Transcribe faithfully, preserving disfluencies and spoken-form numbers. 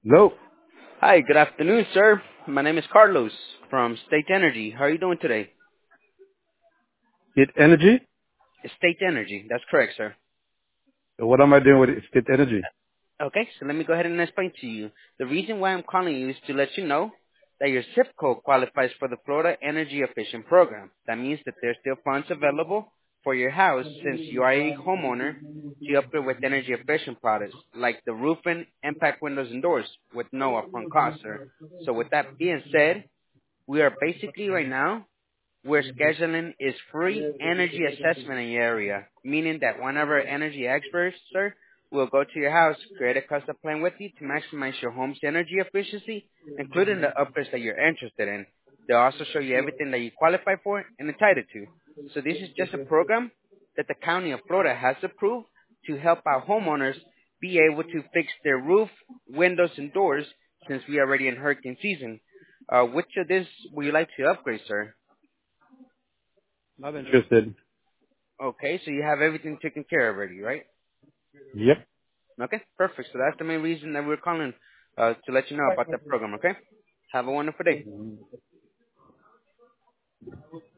Nope. Hi, good afternoon, sir. My name is Carlos from State Energy. How are you doing today? Get energy? State Energy, that's correct, sir. What am I doing with it? Get energy. Okay, so let me go ahead and explain to you. The reason why I'm calling you is to let you know that your zip code qualifies for the Florida Energy Efficient Program. That means that there's still funds available for your house since you are a homeowner to upgrade with energy efficient products like the roofing, impact windows, and doors with no upfront cost, sir. So with that being said, we are basically right now we're scheduling is free energy assessment in your area, meaning that one of our energy experts, sir, will go to your house, create a custom plan with you to maximize your home's energy efficiency, including the upgrades that you're interested in. They'll also show you everything that you qualify for and entitled to. So this is just a program that the County of Florida has approved to help our homeowners be able to fix their roof, windows, and doors since we are already in hurricane season. Uh, which of this would you like to upgrade, sir? Not interested. Okay, so you have everything taken care of already, right? Yep. Okay, perfect. So that's the main reason that we're calling uh, to let you know about that program, okay? Have a wonderful day.